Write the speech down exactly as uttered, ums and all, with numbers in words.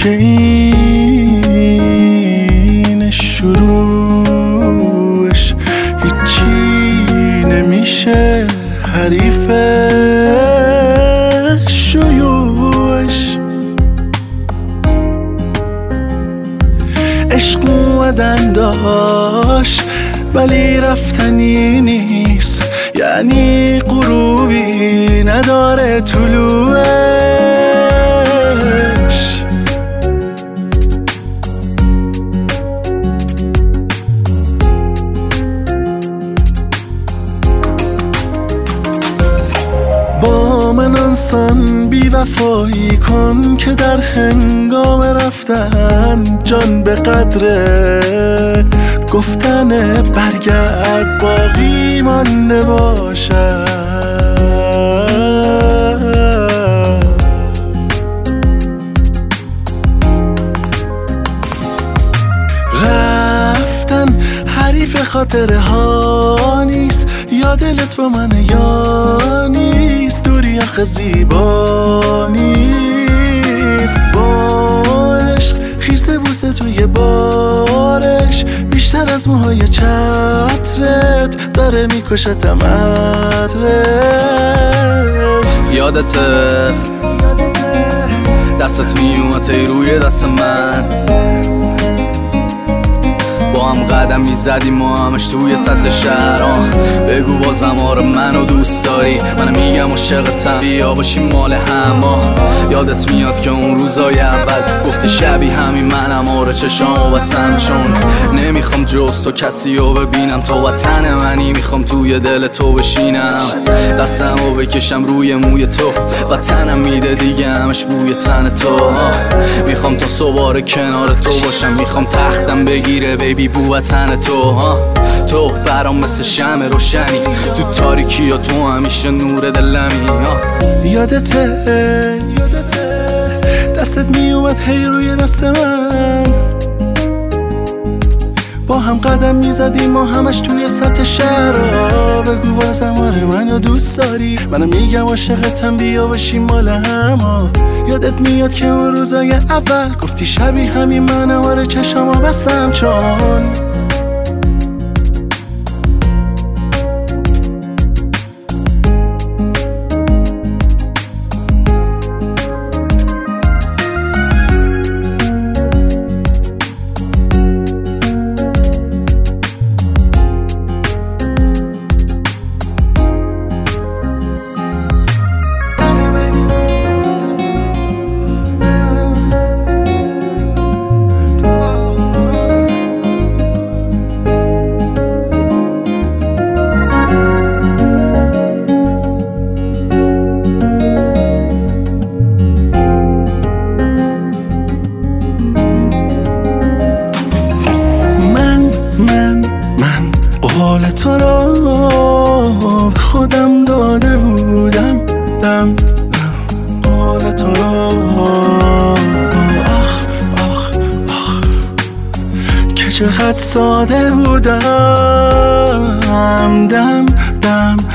که این شروعش هیچی نمیشه حریف شیوعش. عشق اومدن داشت ولی رفتنی نیست، یعنی غروبی نداره طلوعش. با من انسان بی وفایی کن که در هنگام رفتن جان به قدر گفتن برگرد باقی مانده باشد. رفتن حریف خاطره ها نیست، یا دلت با من یا نیست، دوری آخه زیبا نیست. با عشق خیسه بوسه توی بارش بیشتر از موهای چترت داره میکشتم عطرش. یادته دستت میومد ای روی دست من، با هم قدم میزدیم و همش توی سطح شهر. بگو بازم آره منو دوست داری، من میگم عاشقتم بیا باشیم مال هم. یادت میاد که اون روزای اول گفتی شبیه همین منم، آره چشامو بستم چون نمیخوام جز تو کسی رو ببینم. تو وطن منی میخوام توی دل تو بشینم، دستمو بکشم روی موی تو، وطنم میده دیگه همش بوی تن تو. میخوام تا صبح کنار تو باشم، میخوام تختم بگیره بیبی بو وطن تو. تو برام مثل شمع روشنی تو تاریکی، یا تو همیشه نور دلمی. یادته یادته دستت میومد هی روی دست من، با هم قدم میزدیم و همش توی سطح شهر. بگو بازم آره منو دوست داری، منو میگم عاشقتم بیا باشیم مال هم. یادت میاد که اون روزای اول گفتی شبیه همین منم، آره چشامو بستم چون حال تو را خودم داده بودم دم حال تو را. آخ آخ آخ که چقدر ساده بودم، دم دم